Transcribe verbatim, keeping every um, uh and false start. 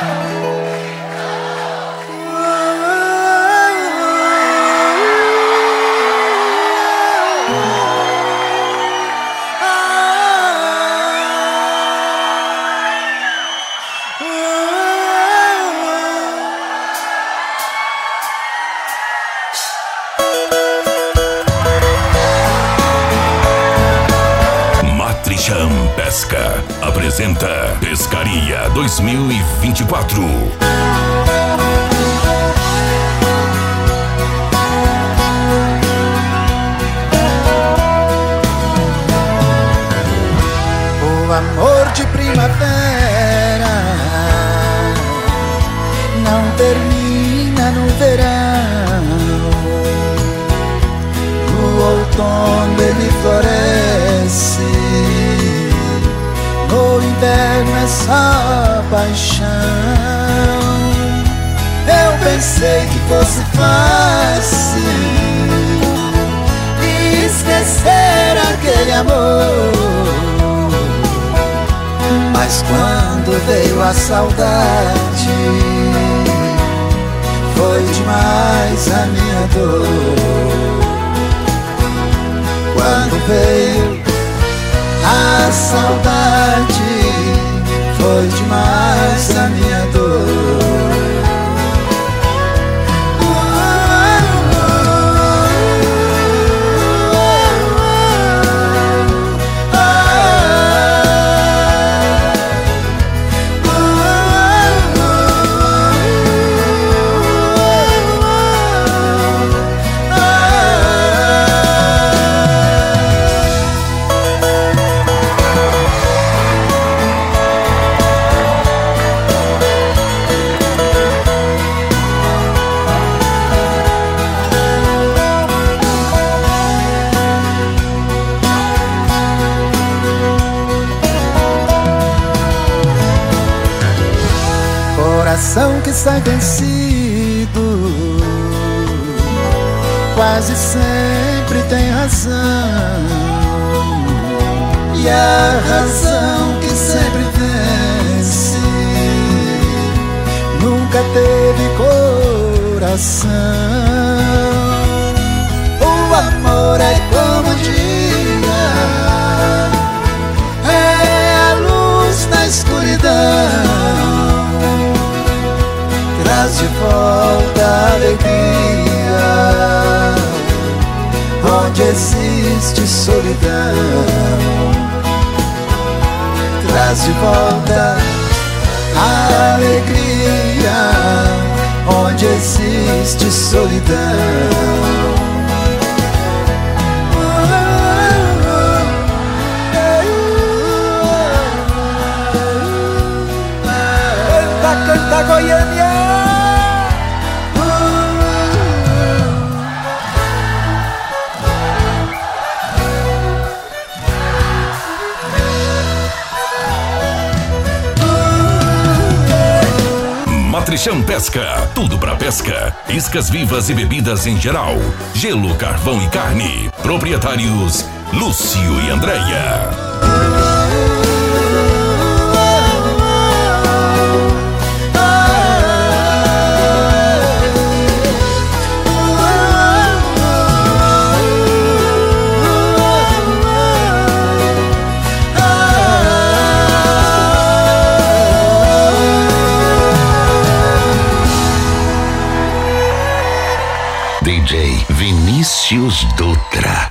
Pesca apresenta Pescaria dois mil e vinte e quatro. O amor de primavera não termina no verão. No outono ele floresce, no inverno é só paixão. Eu pensei que fosse fácil esquecer aquele amor, mas quando veio a saudade, foi demais a minha dor. Quando veio a saudade, foi demais a minha dor. Coração que sai vencido quase sempre tem razão, e a razão que sempre vence nunca teve coração. O amor é como o dia, é a luz na escuridão, traz de volta a alegria onde existe solidão. Traz de volta a alegria onde existe solidão. Canta Goiânia! Matricham Pesca, tudo pra pesca, iscas vivas e bebidas em geral, gelo, carvão e carne. Proprietários Lúcio e Andréia. D J Vinícius Dutra.